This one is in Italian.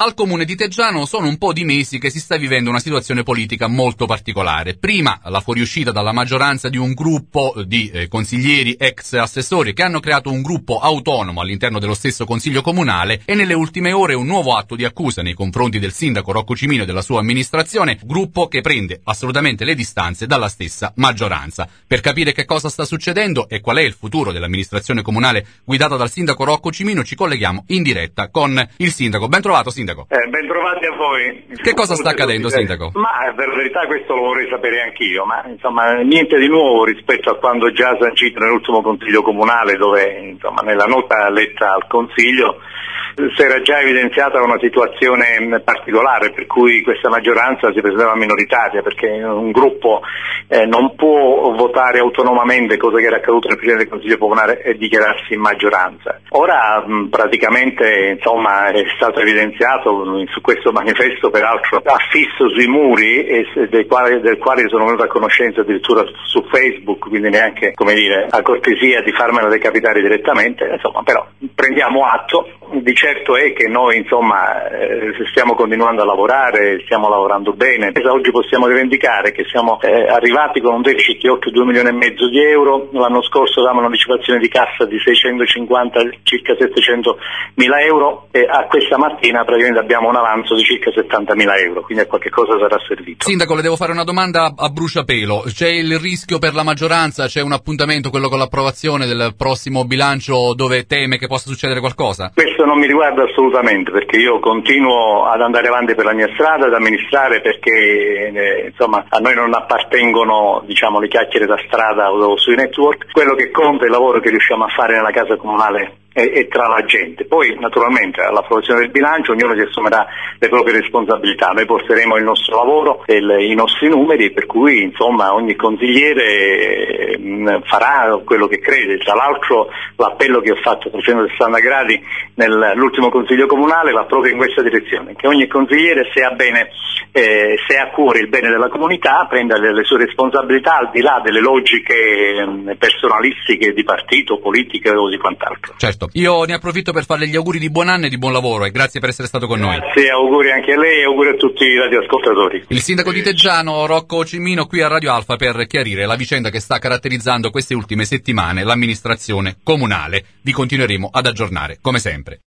Al comune di Teggiano sono un po' di mesi che si sta vivendo una situazione politica molto particolare. Prima la fuoriuscita dalla maggioranza di un gruppo di consiglieri ex assessori che hanno creato un gruppo autonomo all'interno dello stesso consiglio comunale, e nelle ultime ore un nuovo atto di accusa nei confronti del sindaco Rocco Cimino e della sua amministrazione, gruppo che prende assolutamente le distanze dalla stessa maggioranza. Per capire che cosa sta succedendo e qual è il futuro dell'amministrazione comunale guidata dal sindaco Rocco Cimino, ci colleghiamo in diretta con il sindaco. Ben trovato, sindaco. Ben trovati a voi. Che cosa sta accadendo, sindaco? Ma per la verità questo lo vorrei sapere anch'io, ma insomma niente di nuovo rispetto a quando già sancito nell'ultimo consiglio comunale, dove insomma nella nota letta al consiglio si era già evidenziata una situazione particolare, per cui questa maggioranza si presentava minoritaria, perché un gruppo non può votare autonomamente, cosa che era accaduto nel precedente consiglio comunale, e dichiararsi in maggioranza. Ora praticamente insomma è stato evidenziato su questo manifesto, peraltro affisso sui muri, del quale sono venuto a conoscenza addirittura su Facebook, quindi neanche, come dire, a cortesia di farmelo decapitare direttamente, insomma, però prendiamo atto. Di certo è che noi insomma stiamo continuando a lavorare, stiamo lavorando bene. Oggi possiamo rivendicare che siamo arrivati con un deficit di oltre 2 milioni e mezzo di euro. L'anno scorso avevamo un'anticipazione di cassa di 650, circa 700 mila euro, e a questa mattina praticamente abbiamo un avanzo di circa 70 mila euro, quindi a qualche cosa sarà servito. Sindaco, le devo fare una domanda a bruciapelo. C'è il rischio per la maggioranza? C'è un appuntamento, quello con l'approvazione del prossimo bilancio, dove teme che possa succedere qualcosa? Questo non mi riguarda assolutamente, perché io continuo ad andare avanti per la mia strada, ad amministrare, perché insomma a noi non appartengono, diciamo, le chiacchiere da strada o sui network. Quello che conta è il lavoro che riusciamo a fare nella casa comunale e tra la gente. Poi naturalmente all'approvazione del bilancio ognuno si assumerà le proprie responsabilità. Noi porteremo il nostro lavoro e i nostri numeri, per cui insomma ogni consigliere farà quello che crede. Tra l'altro l'appello che ho fatto a 360 gradi nell'ultimo consiglio comunale va proprio in questa direzione, che ogni consigliere, se ha a cuore il bene della comunità, prenda le sue responsabilità al di là delle logiche personalistiche di partito, politiche o di quant'altro. Certo. Io ne approfitto per farle gli auguri di buon anno e di buon lavoro, e grazie per essere stato con noi. Grazie, auguri anche a lei e auguri a tutti i radioascoltatori. Il sindaco di Teggiano, Rocco Cimino, qui a Radio Alfa per chiarire la vicenda che sta caratterizzando queste ultime settimane l'amministrazione comunale. Vi continueremo ad aggiornare, come sempre.